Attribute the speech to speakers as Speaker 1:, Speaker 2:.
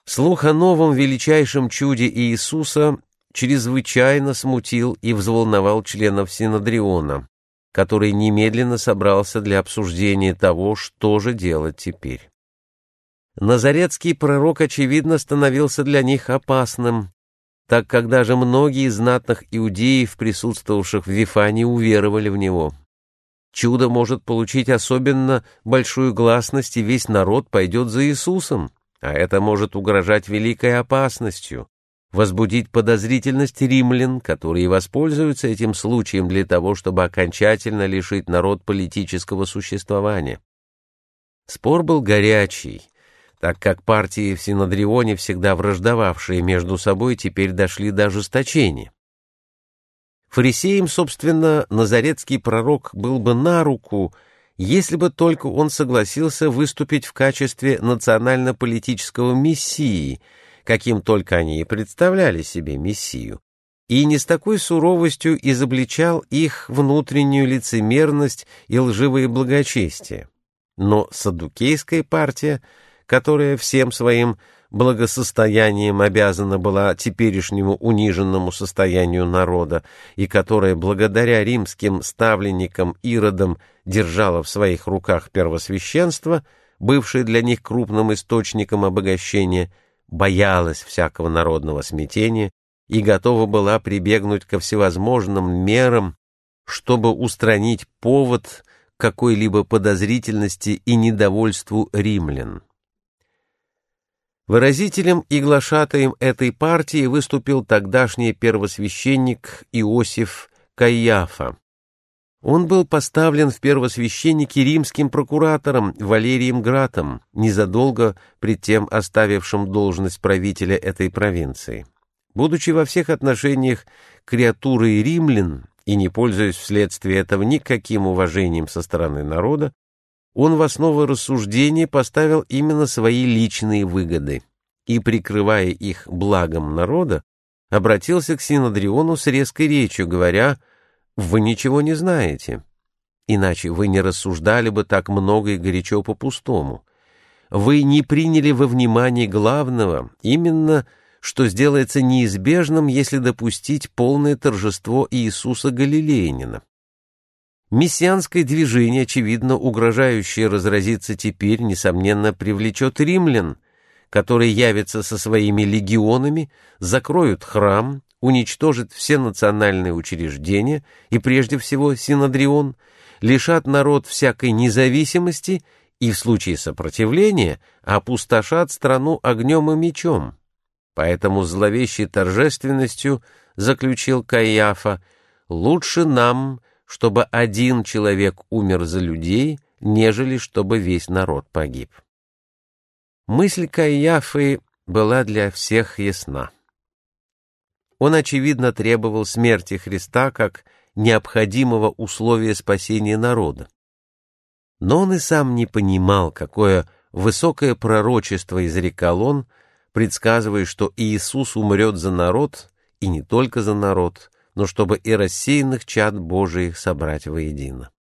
Speaker 1: Слух о новом величайшем чуде Иисуса чрезвычайно смутил и взволновал членов Синодриона, который немедленно собрался для обсуждения того, что же делать теперь. Назаретский пророк, очевидно, становился для них опасным, так как даже многие из знатных иудеев, присутствовавших в Вифании, уверовали в него. Чудо может получить особенно большую гласность, и весь народ пойдет за Иисусом, а это может угрожать великой опасностью, возбудить подозрительность римлян, которые воспользуются этим случаем для того, чтобы окончательно лишить народ политического существования. Спор был горячий, так как партии в Синодрионе, всегда враждовавшие между собой, теперь дошли до ожесточения. Фарисеям, собственно, назаретский пророк был бы на руку, если бы только он согласился выступить в качестве национально-политического мессии, каким только они и представляли себе мессию, и не с такой суровостью изобличал их внутреннюю лицемерность и лживое благочестие. Но саддукейская партия, которая всем своим благосостоянием обязана была теперешнему униженному состоянию народа и которая благодаря римским ставленникам Иродам держала в своих руках первосвященство, бывшее для них крупным источником обогащения, боялась всякого народного смятения и готова была прибегнуть ко всевозможным мерам, чтобы устранить повод какой-либо подозрительности и недовольству римлян. Выразителем и глашатаем этой партии выступил тогдашний первосвященник Иосиф Каиафа. Он был поставлен в первосвященники римским прокуратором Валерием Гратом, незадолго пред тем оставившим должность правителя этой провинции. Будучи во всех отношениях креатурой римлян и не пользуясь вследствие этого никаким уважением со стороны народа, он в основу рассуждения поставил именно свои личные выгоды и, прикрывая их благом народа, обратился к Синодриону с резкой речью, говоря: «Вы ничего не знаете, иначе вы не рассуждали бы так много и горячо по-пустому. Вы не приняли во внимание главного, именно что сделается неизбежным, если допустить полное торжество Иисуса Галилеянина. Мессианское движение, очевидно угрожающее разразиться теперь, несомненно, привлечет римлян, которые явятся со своими легионами, закроют храм, уничтожат все национальные учреждения и, прежде всего, Синодрион, лишат народ всякой независимости и, в случае сопротивления, опустошат страну огнем и мечом. Поэтому с зловещей торжественностью заключил Каиафа: «Лучше нам, чтобы один человек умер за людей, нежели чтобы весь народ погиб». Мысль Каиафы была для всех ясна. Он, очевидно, требовал смерти Христа как необходимого условия спасения народа. Но он и сам не понимал, какое высокое пророчество изрекал он, предсказывая, что Иисус умрет за народ, и не только за народ, но чтобы и рассеянных чад Божиих собрать воедино.